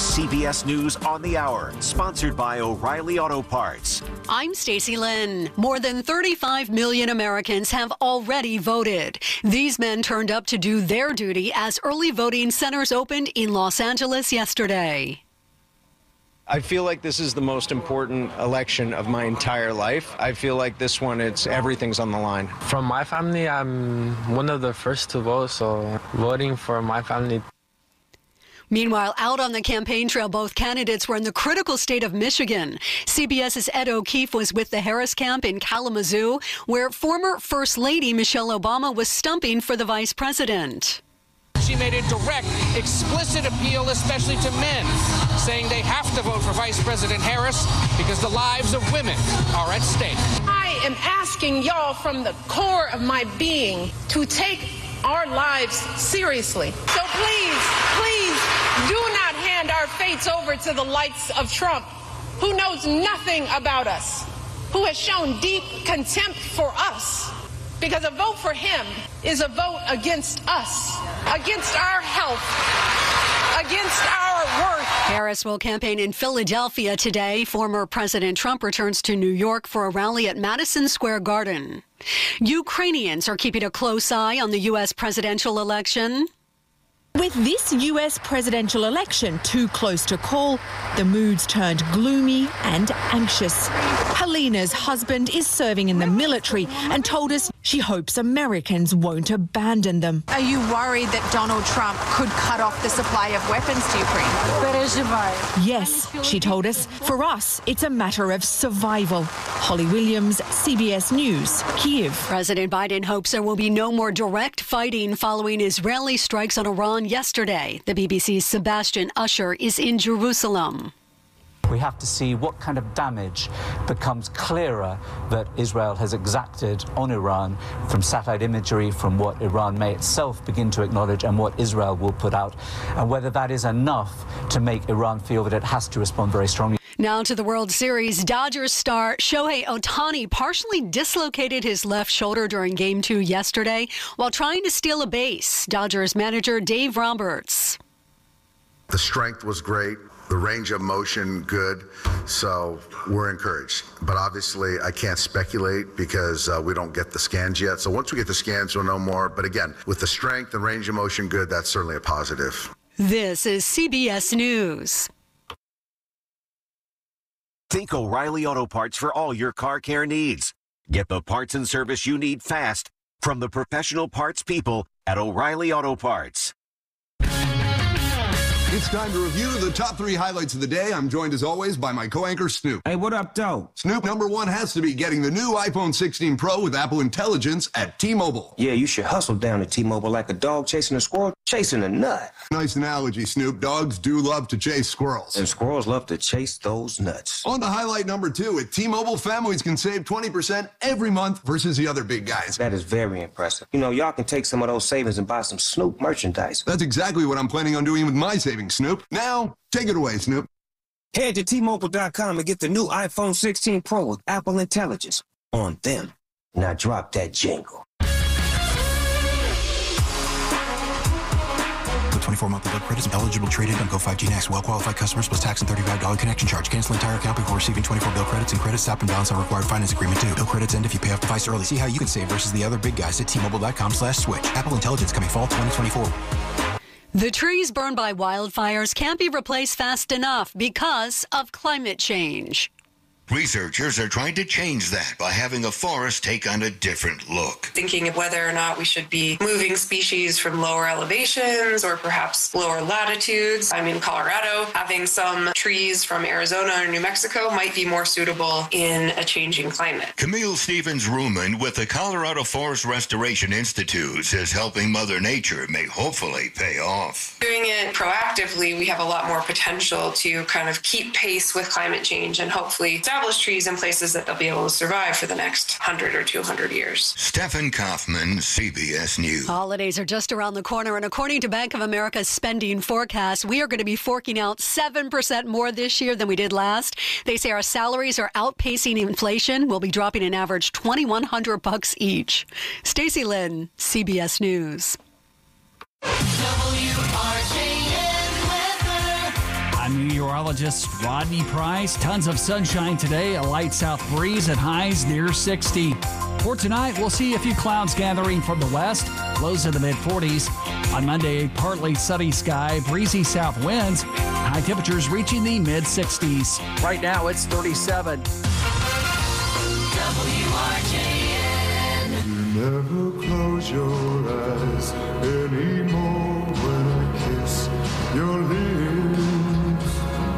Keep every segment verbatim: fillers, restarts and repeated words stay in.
C B S News on the Hour, sponsored by O'Reilly Auto Parts. I'm Stacey Lynn. More than thirty-five million Americans have already voted. These men turned up to do their duty as early voting centers opened in Los Angeles yesterday. I feel like this is the most important election of my entire life. I feel like this one, it's everything's on the line. From my family, I'm one of the first to vote, so voting for my family. Meanwhile, out on the campaign trail, both candidates were in the critical state of Michigan. CBS's Ed O'Keefe was with the Harris camp in Kalamazoo, where former First Lady Michelle Obama was stumping for the vice president. She made a direct, explicit appeal, especially to men, saying they have to vote for Vice President Harris because the lives of women are at stake. I am asking y'all from the core of my being to take our lives seriously. So please, please do not hand our fates over to the likes of Trump, who knows nothing about us, who has shown deep contempt for us. Because a vote for him is a vote against us, against our health, against our worth. Harris will campaign in Philadelphia today. Former President Trump returns to New York for a rally at Madison Square Garden. Ukrainians are keeping a close eye on the U S presidential election. With this U S presidential election too close to call, the moods turned gloomy and anxious. Helena's husband is serving in the military and told us she hopes Americans won't abandon them. Are you worried that Donald Trump could cut off the supply of weapons to Ukraine? Yes, she told us. For us, it's a matter of survival. Holly Williams, C B S News, Kyiv. President Biden hopes there will be no more direct fighting following Israeli strikes on Iran yesterday. The B B C's Sebastian Usher is in Jerusalem. We have to see what kind of damage becomes clearer that Israel has exacted on Iran from satellite imagery, from what Iran may itself begin to acknowledge and what Israel will put out, and whether that is enough to make Iran feel that it has to respond very strongly. Now to the World Series. Dodgers star Shohei Ohtani partially dislocated his left shoulder during Game two yesterday while trying to steal a base. Dodgers manager Dave Roberts. The strength was great. The range of motion, good. So we're encouraged. But obviously, I can't speculate because uh, we don't get the scans yet. So once we get the scans, we'll know more. But again, with the strength and range of motion good, that's certainly a positive. This is C B S News. Think O'Reilly Auto Parts for all your car care needs. Get the parts and service you need fast from the professional parts people at O'Reilly Auto Parts. It's time to review the top three highlights of the day. I'm joined, as always, by my co-anchor, Snoop. Hey, what up, though? Snoop, number one has to be getting the new iPhone sixteen Pro with Apple Intelligence at T-Mobile. Yeah, you should hustle down to T-Mobile like a dog chasing a squirrel, chasing a nut. Nice analogy, Snoop. Dogs do love to chase squirrels. And squirrels love to chase those nuts. On to highlight number two. At T-Mobile, families can save twenty percent every month versus the other big guys. That is very impressive. You know, y'all can take some of those savings and buy some Snoop merchandise. That's exactly what I'm planning on doing with my savings, Snoop. Now, take it away, Snoop. Head to T Mobile dot com and get the new iPhone sixteen Pro with Apple Intelligence on them. Now drop that jingle. twenty-four monthly bill credits eligible trade-in on Go five G Next. Well-qualified customers plus tax and thirty-five dollars connection charge. Cancel entire account before receiving twenty-four bill credits and credits stop and balance on required finance agreement too. Bill credits end if you pay off device early. See how you can save versus the other big guys at T Mobile dot com slash switch. Apple Intelligence coming fall twenty twenty-four. The trees burned by wildfires can't be replaced fast enough because of climate change. Researchers are trying to change that by having a forest take on a different look. Thinking of whether or not we should be moving species from lower elevations or perhaps lower latitudes. I'm in Colorado. Having some trees from Arizona or New Mexico might be more suitable in a changing climate. Camille Stevens-Ruman with the Colorado Forest Restoration Institute says helping Mother Nature may hopefully pay off. Doing it proactively, we have a lot more potential to kind of keep pace with climate change and hopefully establish trees in places that they'll be able to survive for the next one hundred or two hundred years. Stephen Kaufman, C B S News. Holidays are just around the corner, and according to Bank of America's spending forecast, we are going to be forking out seven percent more this year than we did last. They say our salaries are outpacing inflation. We'll be dropping an average twenty-one hundred bucks each. Stacey Lynn, C B S News. W R J N weather. I'm meteorologist Rodney Price. Tons of sunshine today, a light south breeze at highs near sixty. For tonight, we'll see a few clouds gathering from the west, lows in the mid forties. On Monday, partly sunny sky, breezy south winds, high temperatures reaching the mid sixties. Right now, it's thirty-seven. W R J N. You never close your eyes anymore when I kiss your lips.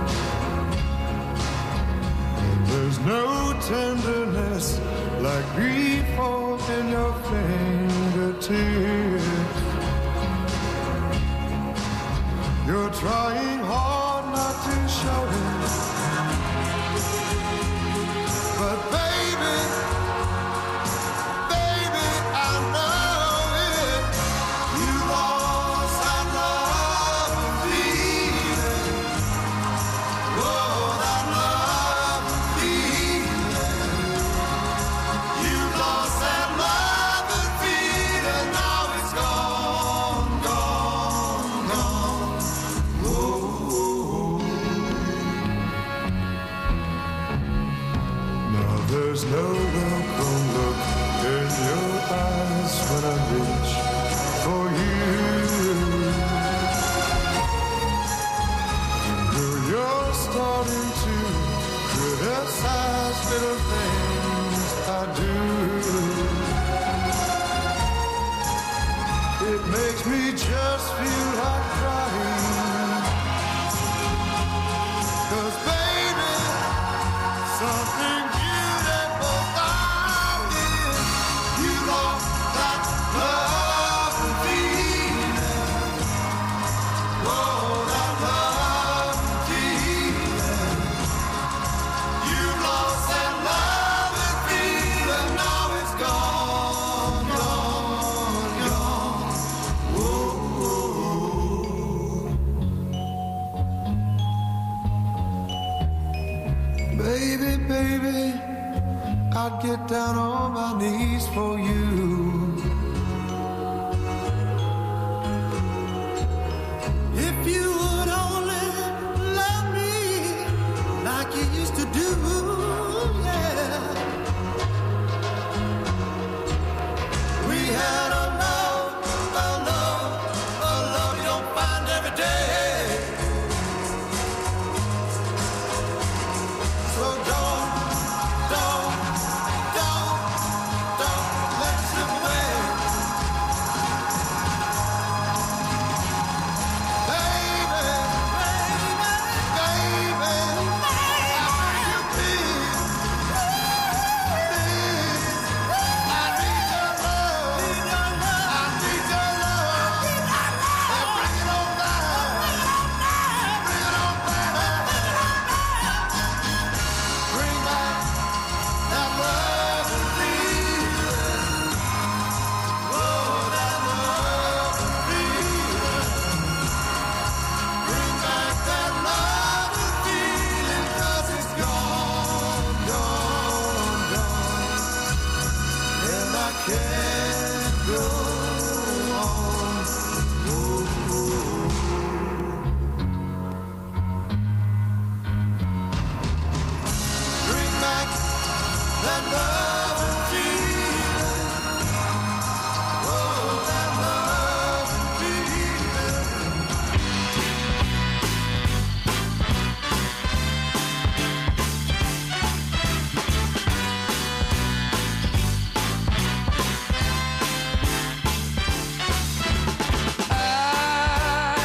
And there's no tenderness like before in your fingertips. You're trying hard not to show it, but baby, baby, I know it. You lost that love and feeling. Oh, that love and feeling. You lost that love and feeling. Now it's gone, gone, gone. Oh. Now there's no welcome look in your eyes when I reach for you. Girl, you're starting to criticize little things I do. It makes me just feel like crying. 'Cause baby, something beautiful about it. You lost that love and feeling. Oh, that love and feeling. You lost that love and feeling. Now it's gone, gone, gone. Whoa. Baby, baby, I'd get down on my knees for you. If you would only love me like you used to do, yeah. We had a love, a love, a love you don't find every day. So don't, don't, don't, don't let it slip away. Baby, baby, baby, how do you feel? I need your love, I need your love. And bring it on down, bring it on down. Bring back that love and feeling. Oh, that love and feeling. Bring back that love and feeling. 'Cause it's gone, gone, gone. And I can't go on. Oh, oh. Bring back that love and feeling. Oh, that love and feeling. I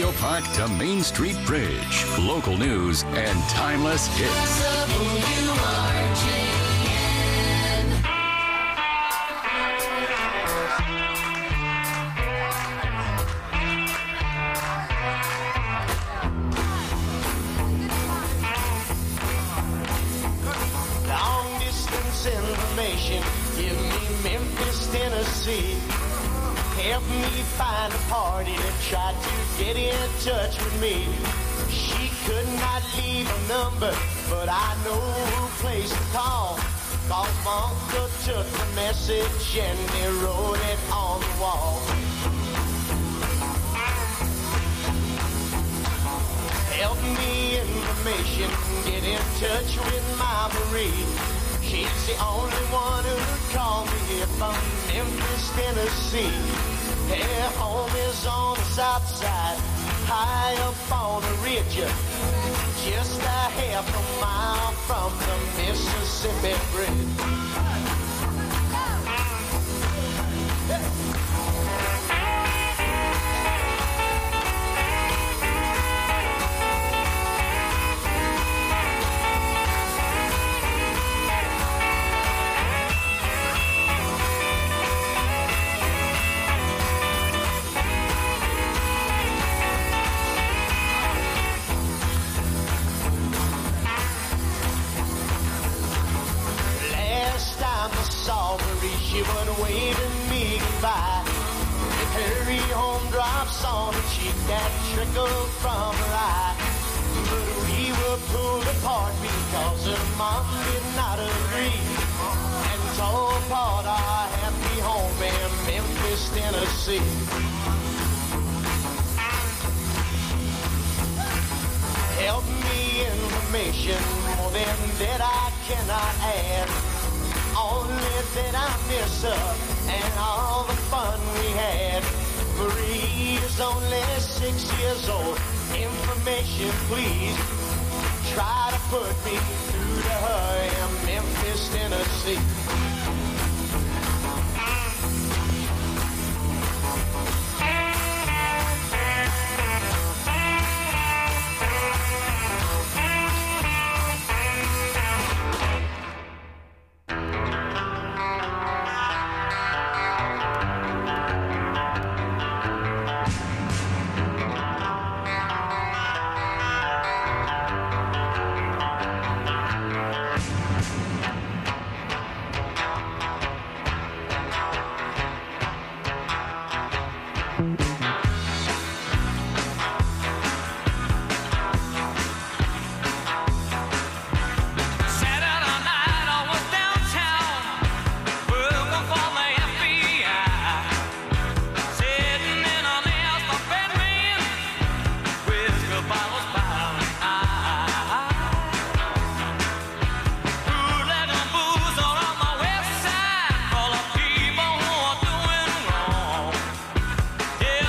Memorial Park to Main Street Bridge. Local news and timeless hits. W R J N. Long distance information, give me Memphis, Tennessee. Help me find a party that tried to get in touch with me. She could not leave a number, but I know who place to call. Cause my uncle took the message and he wrote it on the wall. Help me information, get in touch with my Marie. She's the only one who'd call me from Memphis, Tennessee. Her home is on the south side, high up on a ridge, just a half a mile from the Mississippi Bridge. She would wave at me goodbye. With hurry home drops on her cheek that trickled from her eye. But we were pulled apart because her mom did not agree and tore apart our happy home in Memphis, Tennessee. Help me information, more than that I cannot add. Only that I miss her and all the fun we had. Marie is only six years old. Information, please. Try to put me through to her in Memphis, Tennessee. Yeah.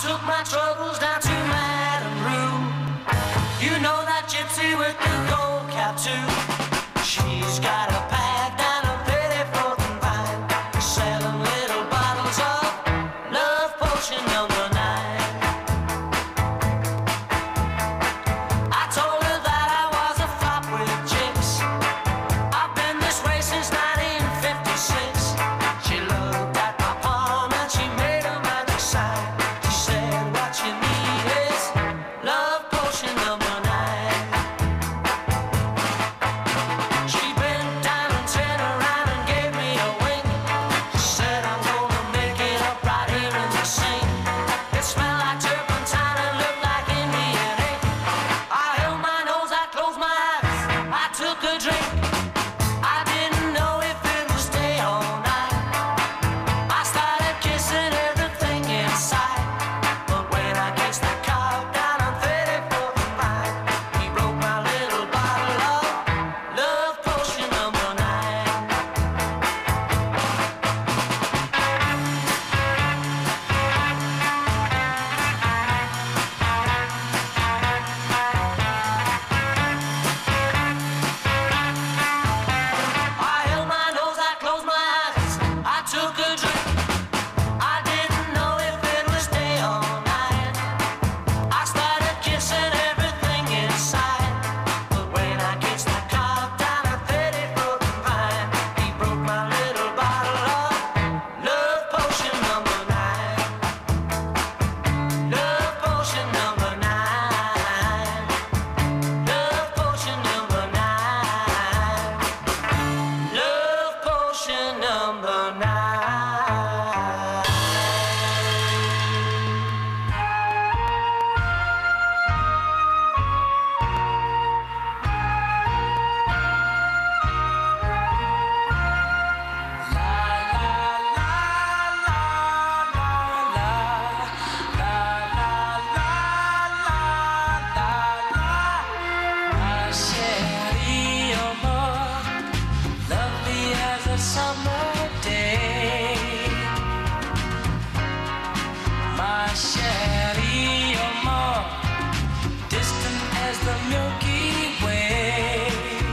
took my troubles down to Madame Rue. You know that gypsy with the gold cap too. She's got a pad down on thirty-fourth and Vine, selling little bottles of love potion number nine. I told her that I was a flop with chicks. I've been this way since nineteen fifty-six. She looked at my palm and she made a magic sign. She said, what you need is love potion number nine. She bent down and turned around and gave me a wink. She said, I'm gonna make it up right here in the sink. It smelled like turpentine and looked like Indian ink. I held my nose, I closed my eyes, I took a drink. I didn't know if it would stay all night. I started kissing everything inside. But when I kissed the cop down on thirty-fourth and Vine, he broke my little bottle of love potion number nine. I held my nose, I closed my eyes, I took a drink. I didn't know if it would stay all night. I started kissing everything inside. But when I kissed the cop down at thirty-fourth and Vine, he broke my little bottle of love potion number nine. Love potion number nine. Love potion number nine. Love potion number nine. My chérie, you're more lovely as a summer day. My chérie, you're more distant as the Milky Way.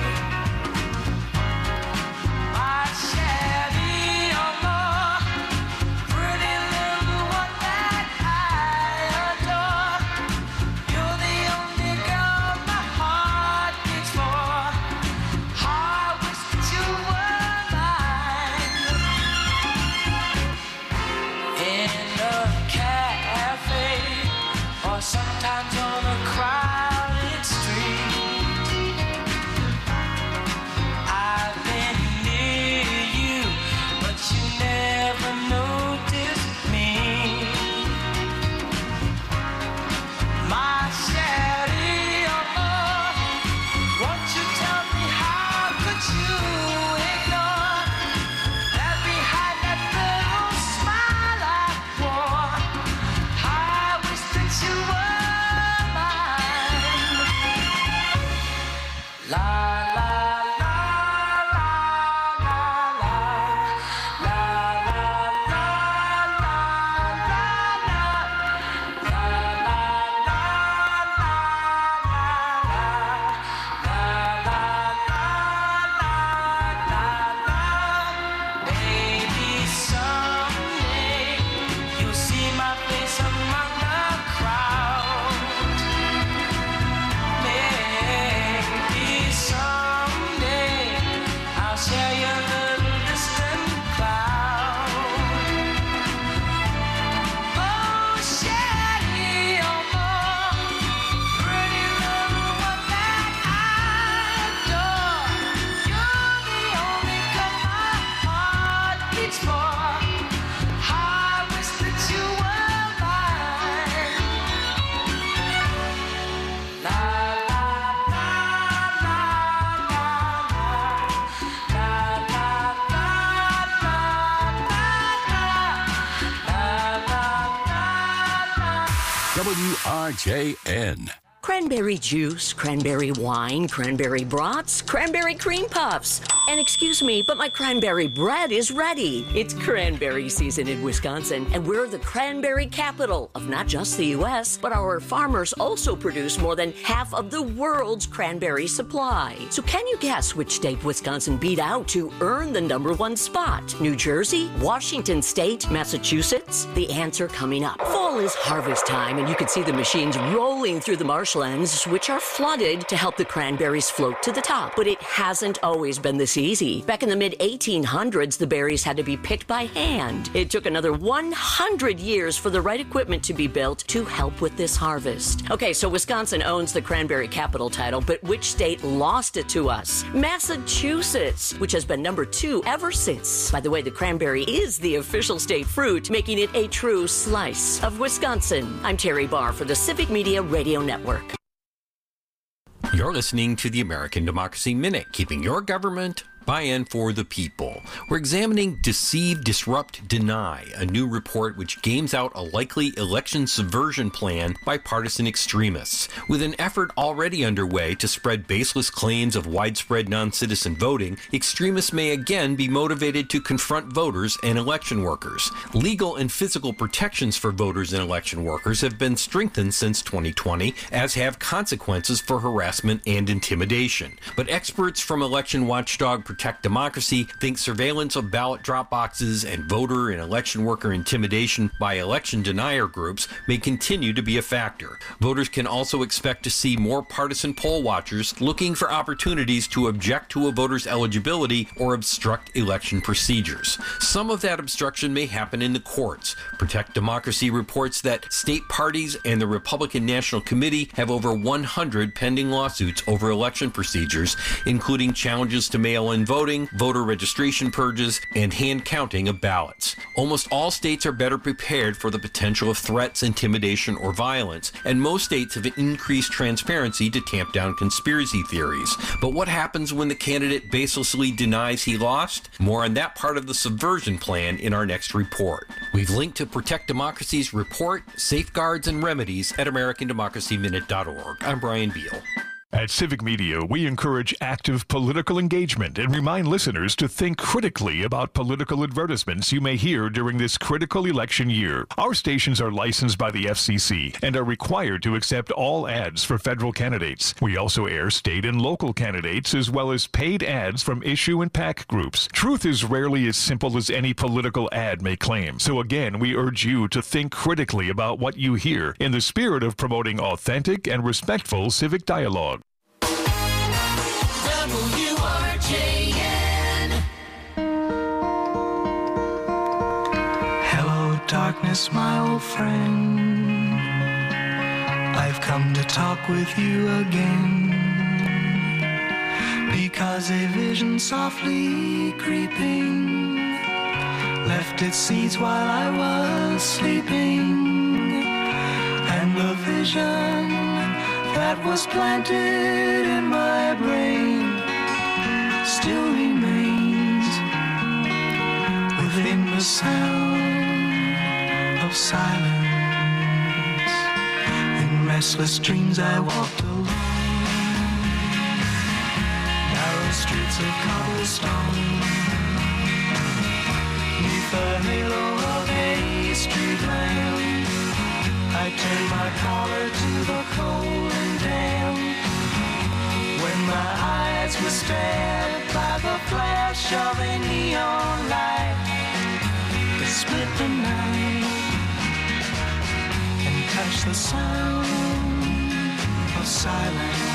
My chérie, you're more pretty little one that I adore. You're the only girl my heart beats for. I wish that you were mine. In a cafe, or sometimes on a crowded street, I've been near you, but you never noticed me. My chérie, oh, won't you tell me how could you ignore that behind that little smile I wore? I wish that you were mine. La la la la la la la la la la la Maybe someday you'll see my face among the crowd. Maybe someday I'll share your little distant cloud. Oh, chérie, oh, pretty little one that I adore. You're the only girl my heart beats for. I wish that you were mine. La la la la la la la la la la la la. W R J N. Cranberry juice, cranberry wine, cranberry brats, cranberry cream puffs. And excuse me, but my cranberry bread is ready. It's cranberry season in Wisconsin, and we're the cranberry capital of not just the U S, but our farmers also produce more than half of the world's cranberry supply. So can you guess which state Wisconsin beat out to earn the number one spot? New Jersey? Washington State? Massachusetts? The answer coming up. Fall is harvest time, and you can see the machines rolling through the marshlands, which are flooded to help the cranberries float to the top. But it hasn't always been this easy. Back in the mid eighteen hundreds, the berries had to be picked by hand. It took another one hundred years for the right equipment to be built to help with this harvest. Okay, so Wisconsin owns the cranberry capital title, but which state lost it to us? Massachusetts, which has been number two ever since. By the way, the cranberry is the official state fruit, making it a true slice of Wisconsin. I'm Terry Barr for the Civic Media Radio Network. You're listening to the American Democracy Minute, keeping your government by and for the people. We're examining Deceive, Disrupt, Deny, a new report which games out a likely election subversion plan by partisan extremists. With an effort already underway to spread baseless claims of widespread non-citizen voting, extremists may again be motivated to confront voters and election workers. Legal and physical protections for voters and election workers have been strengthened since twenty twenty, as have consequences for harassment and intimidation. But experts from election watchdog Protect Democracy think surveillance of ballot drop boxes and voter and election worker intimidation by election denier groups may continue to be a factor. Voters can also expect to see more partisan poll watchers looking for opportunities to object to a voter's eligibility or obstruct election procedures. Some of that obstruction may happen in the courts. Protect Democracy reports that state parties and the Republican National Committee have over one hundred pending lawsuits over election procedures, including challenges to mail-in voting, voter registration purges, and hand counting of ballots. Almost all states are better prepared for the potential of threats, intimidation, or violence, and most states have increased transparency to tamp down conspiracy theories. But what happens when the candidate baselessly denies he lost? More on that part of the subversion plan in our next report. We've linked to Protect Democracy's report, Safeguards and Remedies at American Democracy Minute dot org. I'm Brian Beal. At Civic Media, we encourage active political engagement and remind listeners to think critically about political advertisements you may hear during this critical election year. Our stations are licensed by the F C C and are required to accept all ads for federal candidates. We also air state and local candidates as well as paid ads from issue and PAC groups. Truth is rarely as simple as any political ad may claim. So again, we urge you to think critically about what you hear in the spirit of promoting authentic and respectful civic dialogue. W R J N. Hello, darkness, my old friend. I've come to talk with you again. Because a vision softly creeping left its seeds while I was sleeping. And the vision that was planted in my brain still remains within the sound of silence. In restless dreams I walked alone, narrow streets of cobblestone, neath the halo of a street lamp. I turned my collar to the cold and damp. When my eyes were stabbed by the flash of a neon light that split the night and touched the sound of silence.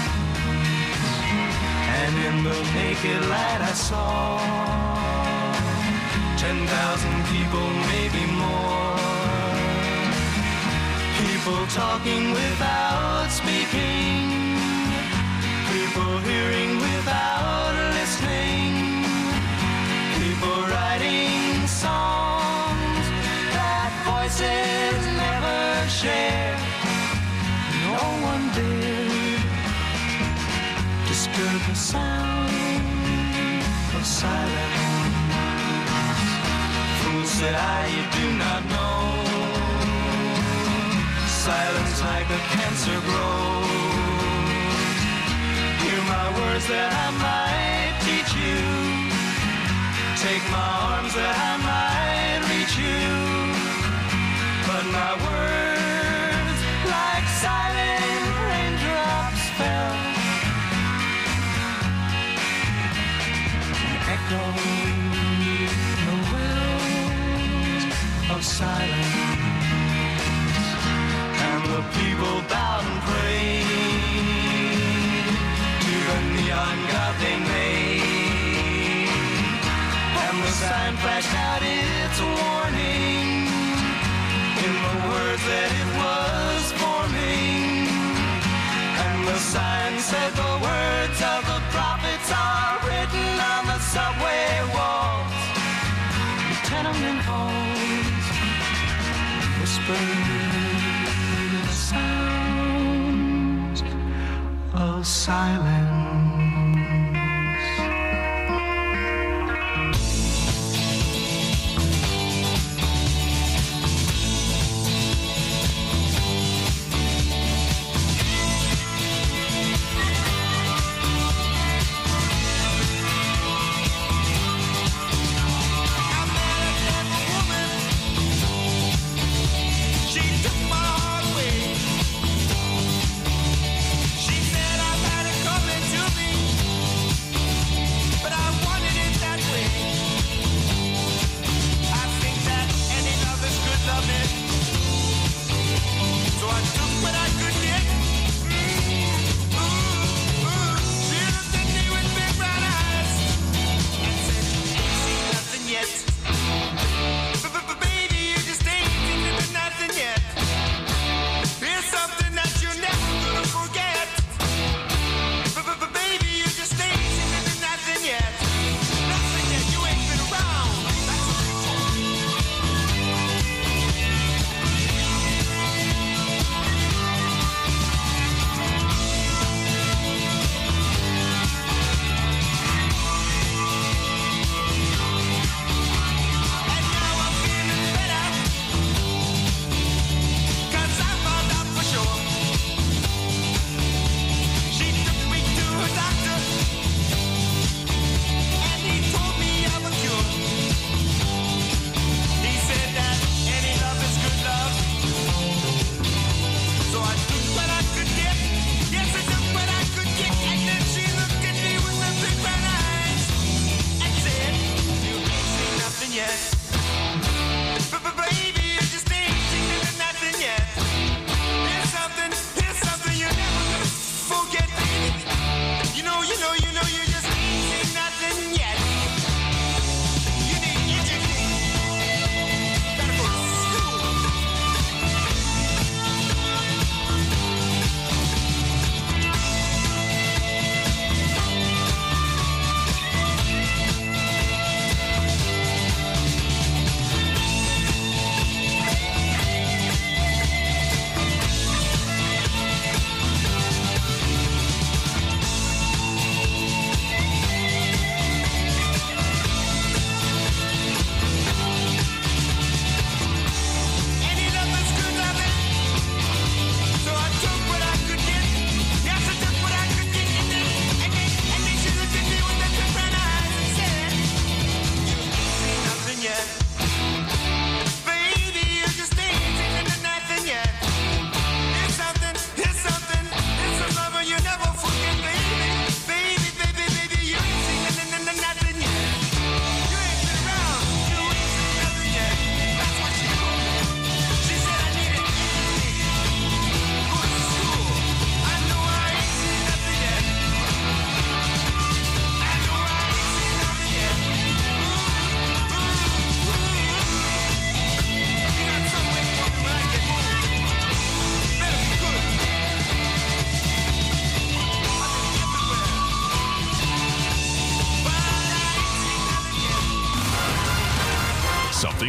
And in the naked light I saw ten thousand people, maybe more. People talking without speaking, people hearing without listening, people writing songs that voices never share. No one dared disturb the sound of silence. Fool, said I, you do not know. Silence like a cancer grows. Hear my words that I might teach you. take my arms that I might reach you, but my words like silent raindrops fell, echoing the wells of silence, and the people bowed and prayed to the neon god they made, and the sign flashed out its warning in the words that it was forming, and the sign said the words of the prophets are written on the subway walls, the tenement halls, whispered sounds of silence. Coming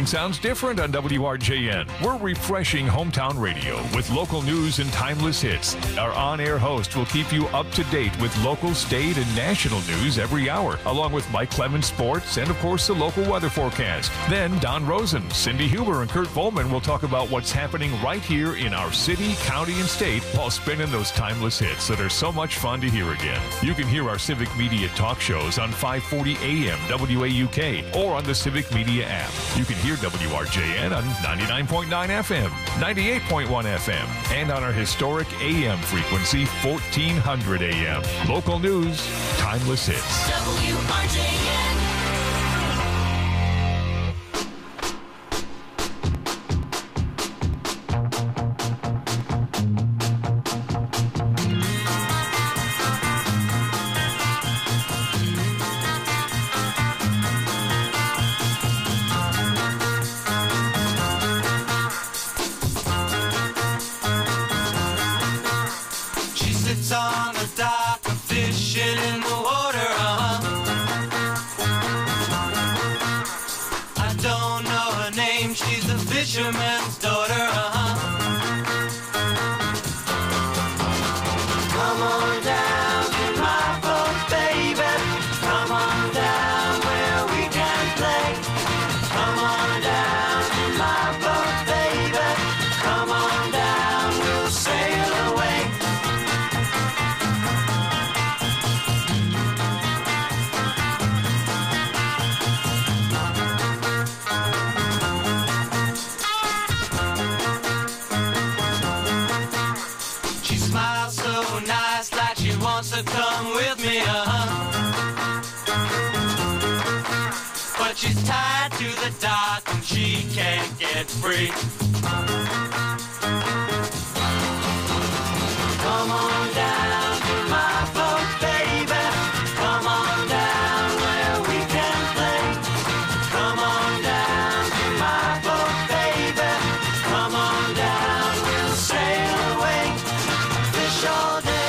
sounds different on W R J N. We're refreshing hometown radio with local news and timeless hits. Our on-air host will keep you up to date with local, state, and national news every hour, along with Mike Clemens Sports and, of course, the local weather forecast. Then Don Rosen, Cindy Huber, and Kurt Volman will talk about what's happening right here in our city, county, and state while spinning those timeless hits that are so much fun to hear again. You can hear our Civic Media talk shows on five forty A M W A U K or on the Civic Media app. You can hear W R J N on ninety-nine point nine F M, ninety-eight point one F M, and on our historic A M frequency, fourteen hundred A M. Local news, timeless hits. W R J N. On the dock, fishing in the water, uh-huh. I don't know her name, she's a fisherman's daughter, uh-huh. Come on down to my boat, baby. Come on down where we can play. Come on down to my boat, baby. Come on down, we'll sail away. Wants to come with me, uh-huh. But she's tied to the dock and she can't get free. Come on down to my boat, baby. Come on down where we can play. Come on down to my boat, baby. Come on down, we'll sail away. Fish all day.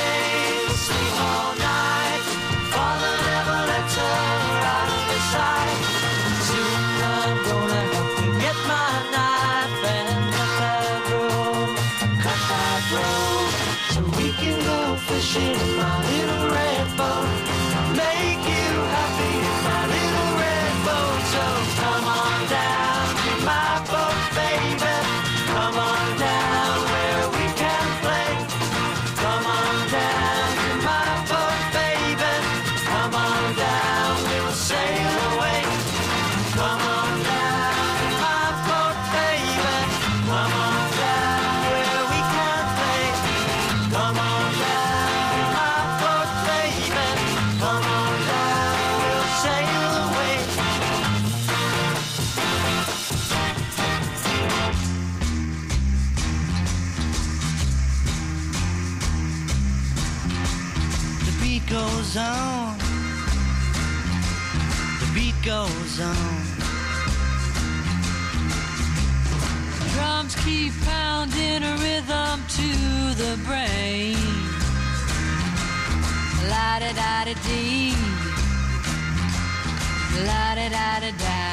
Fishing in my little red boat, make you happy in my little red boat. So come on down to my boat, baby. Come on down where we can play. Come on down to my boat, baby. Come on down, we'll sail away. Come on down to my boat, baby. Come on down where we can play. Come on down. Goes on, the beat goes on. Drums keep pounding a rhythm to the brain. La-da-da-da-dee, la-da-da-da-da.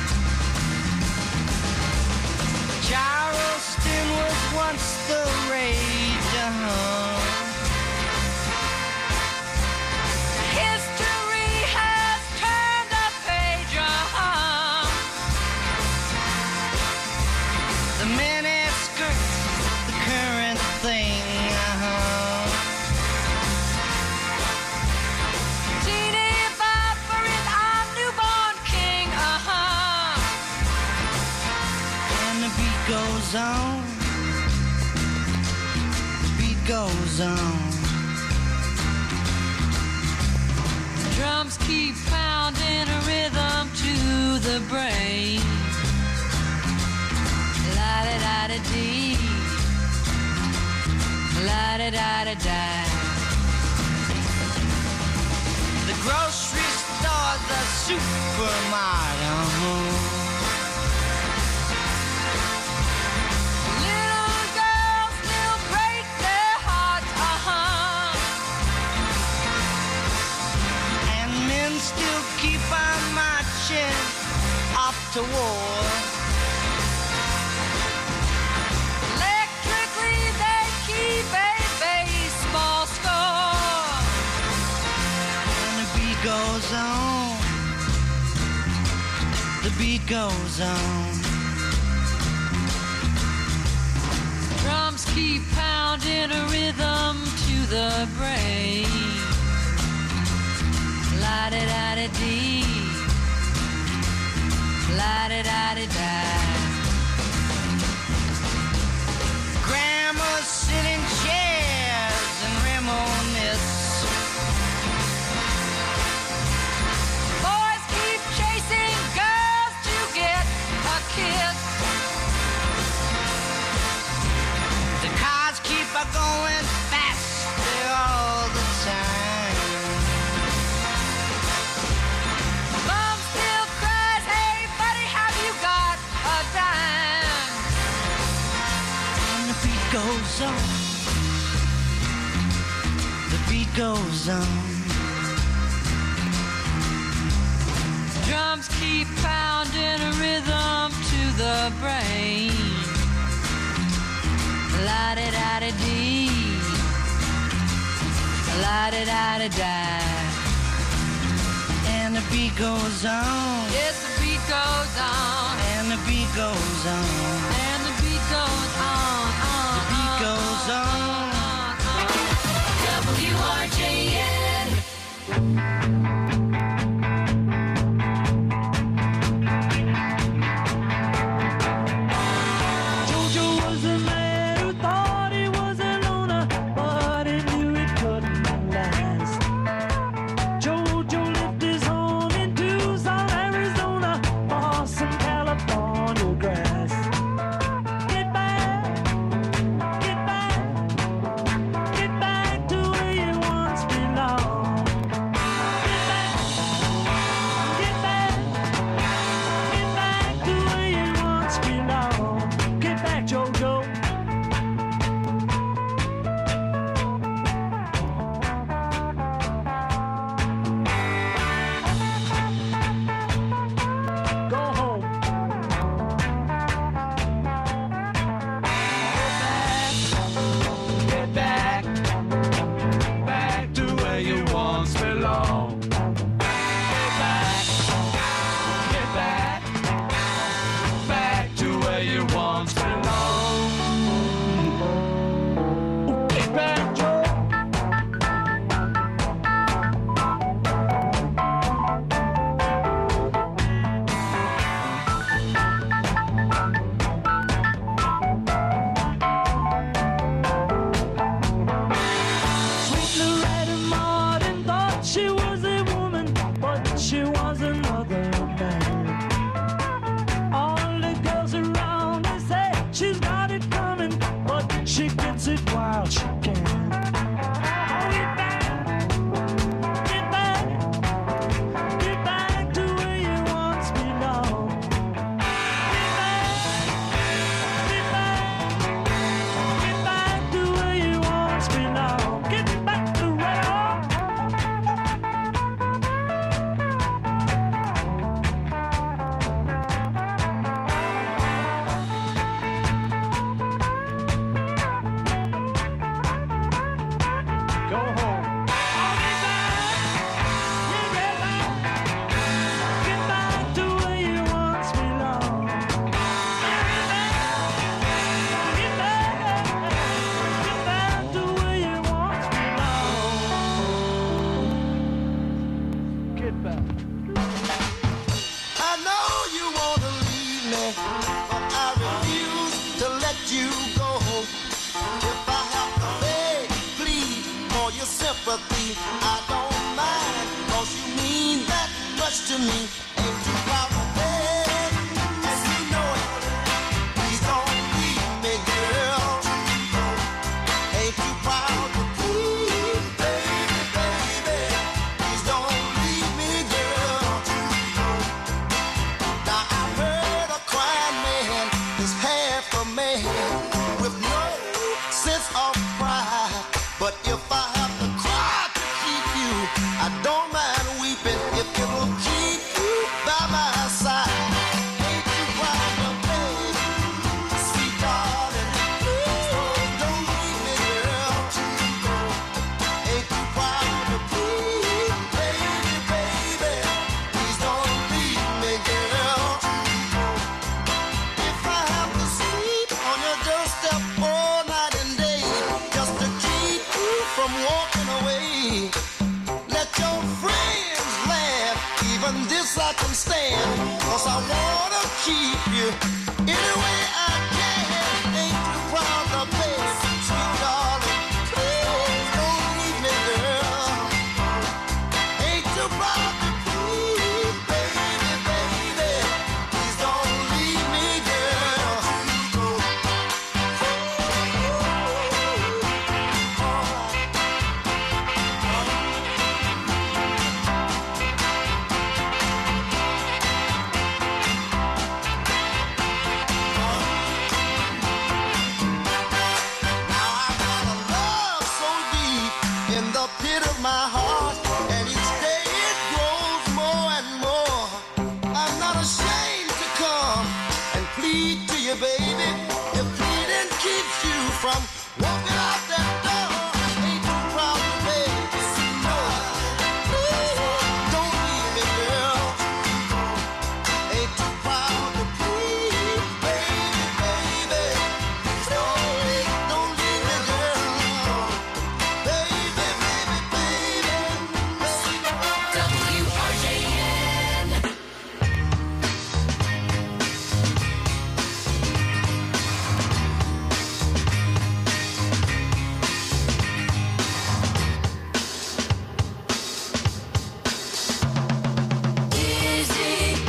Charleston was once the rage, uh-huh. Goes on, the beat goes on. Drums keep pounding a rhythm to the brain. La-da-da-da-dee, la-da-da-da-da. The grocery store, the supermarket, uh-huh. Still keep on marching off to war. goes on. Drums keep pounding a rhythm to the brain. La-da-da-da-dee, la-da-da-da-da. Grandmas sit in chairs and reminisce. Boys keep chasing girls to get a kiss. The cars keep a going faster all the time. Mom still cries, hey buddy, have you got a dime? And the beat goes on. The beat goes on. Drums keep pounding a rhythm to the brain. La-da-da-da-dee, la-da-da-da-da. And the beat goes on. Yes, the beat goes on. And the beat goes on. And the beat goes on, on, The beat goes on. W R J N. Jojo was a man who thought he was a loner, but he knew it couldn't last. Jojo lived his home in Tucson, Arizona, for some California grass. Get back, get back, get back to where you once belonged. Get back, get back, get back to where you once belonged. Get back, Jojo. Go home. Get back, back to where you once belonged. Get back, get back, back to where you once belonged. Get back, Joe. Sweet Loretta Martin thought she was a woman, but she was another man. All the girls around her say she's got it coming, but she gets it while she can. Get back, get back, get back to where you once belonged. Get back, get back, get back to where you once belonged. Get back to where go home. Get back to where you once belonged. Get back, get back to where you once belonged. Get back. I know you wanna leave me, but I refuse to let you go. If I have to beg, plead for your sympathy, I don't mind, 'cause you mean that much to me. Ain't you proud to beg, and you know it. Please don't leave me, girl. Ain't you proud to plead, baby, baby? Please don't leave me, girl. Now I heard a crying man is half a man with no sense of pride. But if I have to cry to keep you, I don't mind weeping if it will keep you understand, 'cause I wanna keep you any way I can. Ain't too proud to pay, sweet darling. Please don't leave me, girl. Ain't too proud to please, baby, baby. Please don't leave me, girl. In the pit of my heart, and each day it grows more and more. I'm not ashamed to come and plead to you, baby. If pleading keeps you from walking out that door, ain't too proud to beg, no. Please don't leave me, girl. Ain't too proud to plead, baby, baby. Don't leave, don't leave me, girl. W R J N. Dizzy,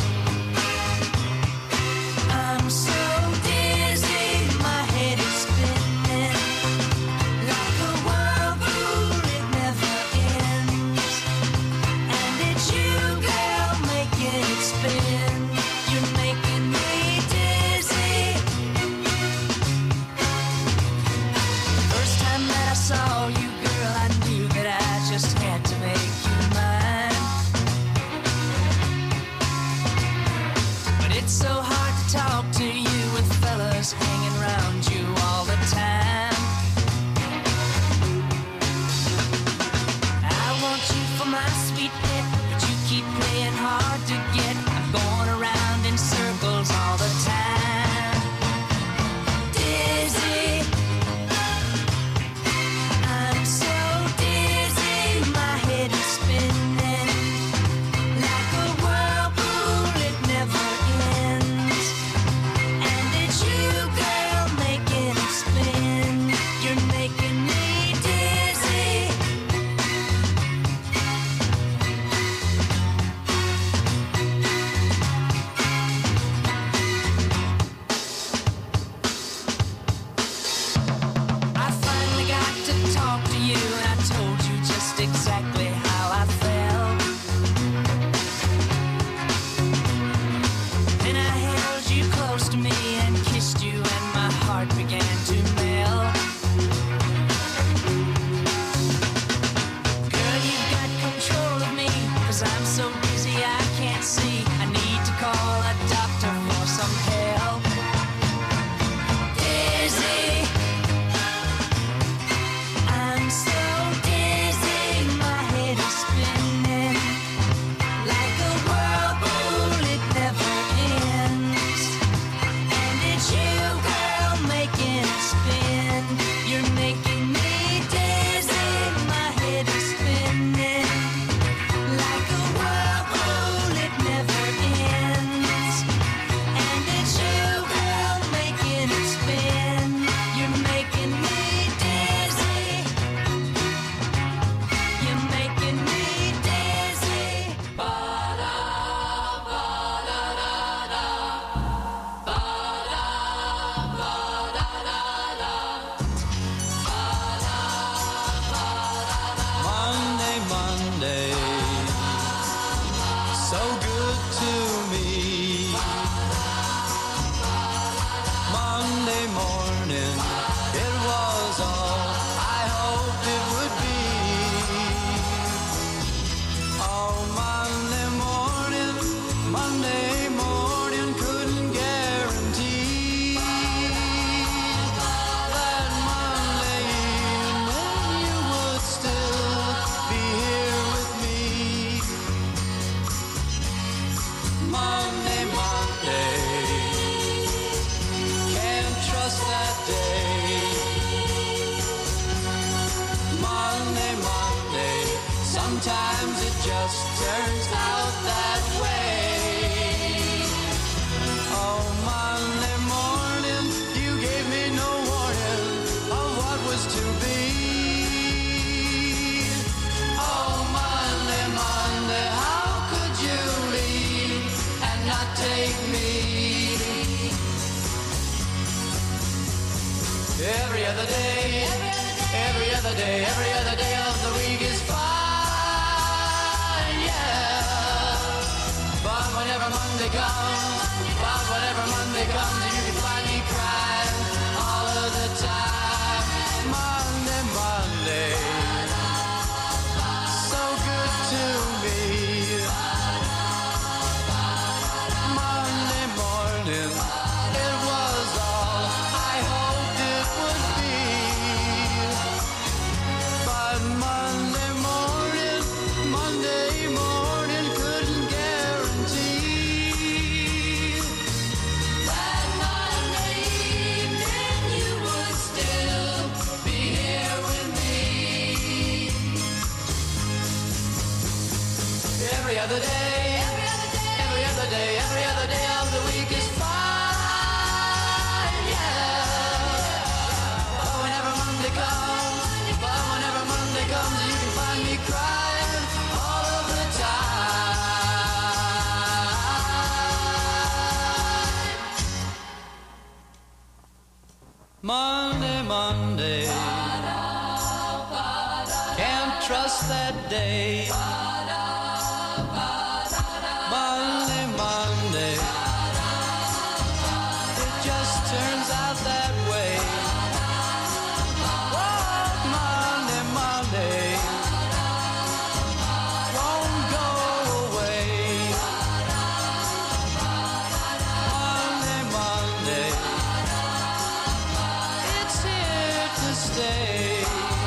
I'm so dizzy, my head is spinning like a whirlpool, it never ends. And it's you, girl, making it spin. You're making me dizzy. First time that I saw you, girl, I knew that I just had to make you mine. But it's so hard to talk to you with fellas hanging around you all the time. I want you for my sweet pet, but you keep playing hard to get. I'm going around in circles all the time. Dizzy, I'm so dizzy, my head is spinning like a whirlpool, it never ends. And it's you, girl, making it spin. You're making me dizzy. I finally got to talk to you, and I told you just exactly how I felt. Then I held you close to me and kissed you, and my heart began to melt. Girl, you've got control of me, 'cause I'm so dizzy I can't see. I need to call a doctor for some help. Dizzy, I'm so dizzy, my head is spinning like a whirlpool, it never ends. And it's you, girl, making it spin. You're making me dizzy, my head is spinning like a whirlpool, it never ends. And it's you, girl, making it spin. You're making me dizzy. You're making me dizzy. Monday, Monday, so good to me. Monday morning, it was all I hoped it would be. Oh, Monday morning, Monday morning, couldn't guarantee that Monday evening you would still be here with me. Monday, Monday, can't trust that day. Monday, Monday, sometimes it just turns out that way. Every other day, every other day, every other day of the week is fine, yeah. But whenever Monday comes, but whenever Monday comes, you can find me crying all of the time. Monday, Monday, so good to me. Monday morning, it was all I hoped it would be. But Monday morning, Monday morning couldn't guarantee that Monday evening you would still be here with me. Every other day, every other day, every other day of the week is fine, yeah. But whenever Monday comes, but whenever Monday comes, you can find me crying all of the time. Monday, Monday, can't trust that day. Monday, Monday, it just turns out that way. Oh, Monday, Monday, won't go away. Monday, Monday, it's here to stay.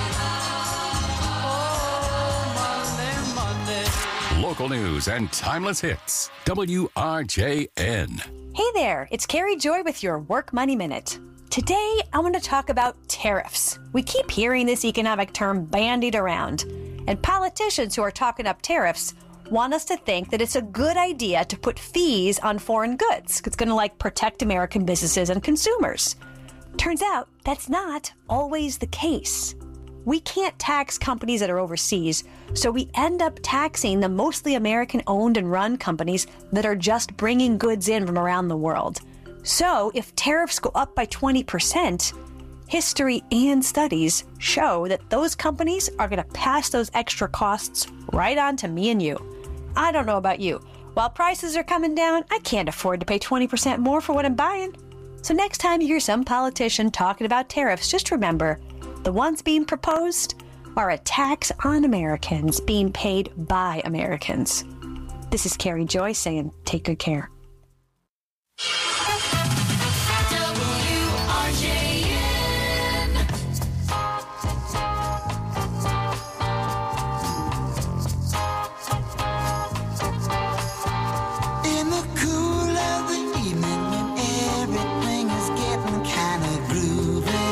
Oh, Monday, Monday. Local news and timeless hits. W R J N. Hey there, it's Carrie Joy with your Work Money Minute. Today, I want to talk about tariffs. We keep hearing this economic term bandied around, and politicians who are talking up tariffs want us to think that it's a good idea to put fees on foreign goods. It's going to like protect American businesses and consumers. Turns out that's not always the case. We can't tax companies that are overseas, so we end up taxing the mostly American-owned and run companies that are just bringing goods in from around the world. So if tariffs go up by twenty percent, history and studies show that those companies are going to pass those extra costs right on to me and you. I don't know about you. While prices are coming down, I can't afford to pay twenty percent more for what I'm buying. So next time you hear some politician talking about tariffs, just remember, the ones being proposed are a tax on Americans being paid by Americans. This is Carrie Joy saying, take good care. W R J N. In the cool of the evening when everything is getting kind of groovy,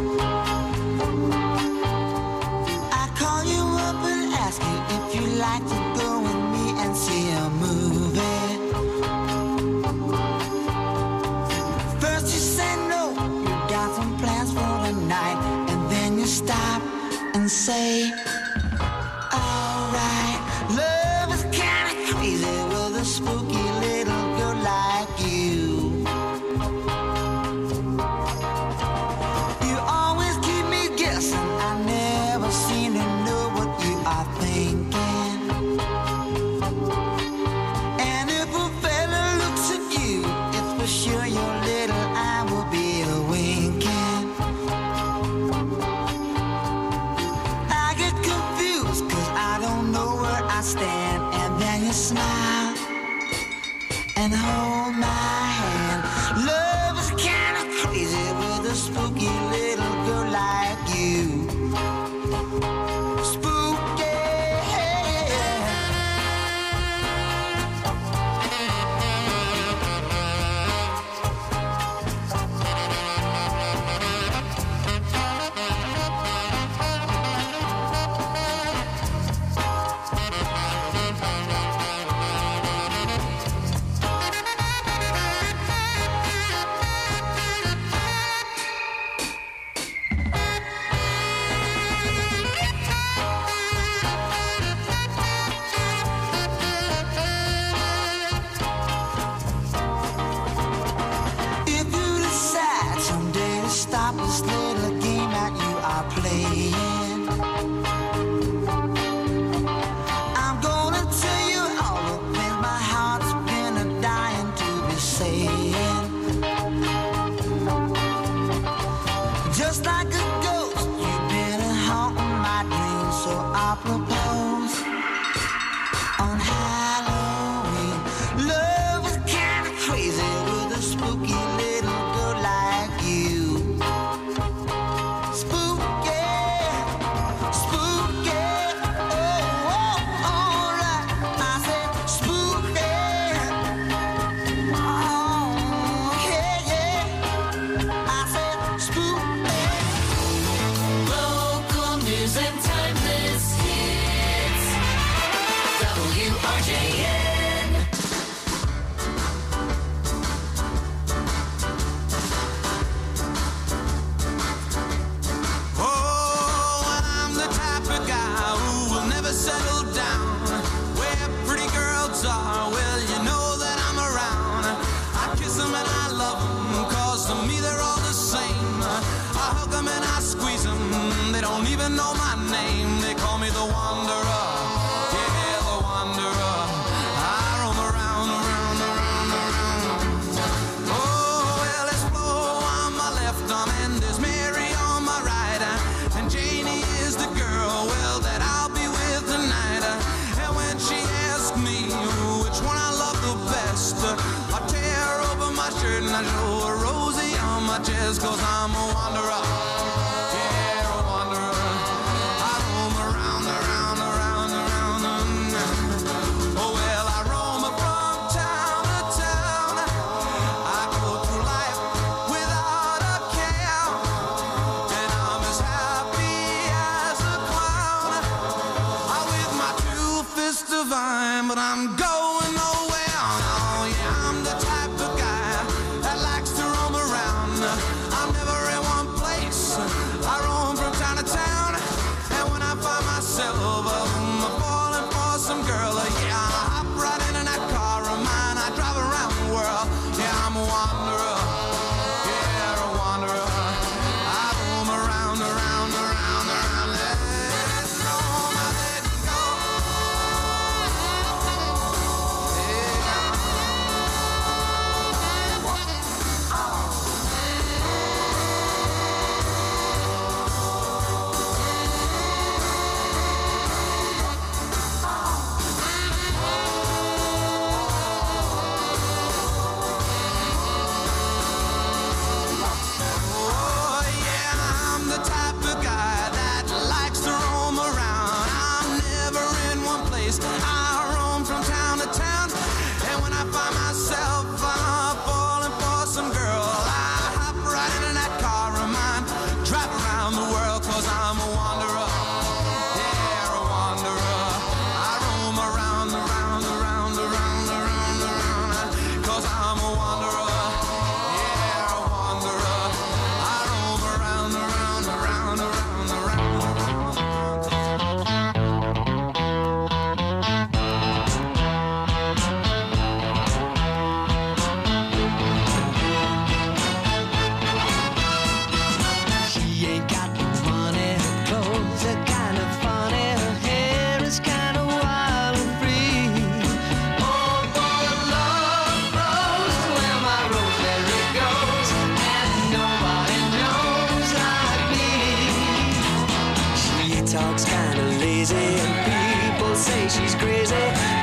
I call you up and ask you if you like to go with me and see a movie. First you say no, you got some plans for the night, and then you stop and say, alright, love is kinda crazy with a spooky little girl like you. You always keep me guessing, I never seem to know what you are thinking. And if a fella looks at you, it's for sure your little eye will be a winking. I get confused cause I don't know where I stand, and then you smile and hold my hand. Love is kinda crazy with a spooky little girl like you. Spooky. So I propose on Halloween. Love is kind of crazy with a spooky little girl like you. Spooky, spooky, oh, oh, alright. I said spooky, oh, yeah, yeah. I said spooky. Local news and timeless hits. W R J N. Oh, and I'm the type of guy who will never settle down. Where pretty girls are, well, you know that I'm around. I kiss them and I love them, cause to me they're all the same. I hug them and I squeeze them, they don't even know my name. They call me the Wanderer, yeah, the Wanderer. I roam around, around, around, around. Oh, well, there's Flo on my left arm and there's Mary on my right. And Janie is the girl, well, that I'll be with tonight. And when she asks me which one I love the best, I tear open my shirt and I show her Rosie on my chest, cause I'm a wanderer. Yeah, a wanderer. I roam around, around, around, around. Oh, well, I roam from town to town. I go through life without a care. And I'm as happy as a clown. I with my two fists divine, but I'm going nowhere. Oh, yeah, I'm the type of guy that likes to roam around. I'm never in one place. I roam from town to town. And when I find myself um, falling for some girl, uh, yeah, I hop right in that car of mine. I drive around the world. Yeah, I'm a wanderer. Yeah, a wanderer. I roam around, around, around, around. Let go, let go. Oh, yeah, I'm the type of guy that likes to roam around. I'm never in one place. I roam from town to town. And when I find myself uh, falling for some girl, I hop right into that car of mine, drive around the world, cause I'm a wanderer. Yeah, a wanderer. I roam around, around, around, around, around, around, cause I'm a wanderer. Yeah, a wanderer. I roam around, around, around, around, around. She ain't got no money, her clothes are kind of funny, her hair is kind of wild and free. Oh, for the love grows where my rosemary goes, and nobody knows like me. She talks kind of lazy, and people say she's crazy.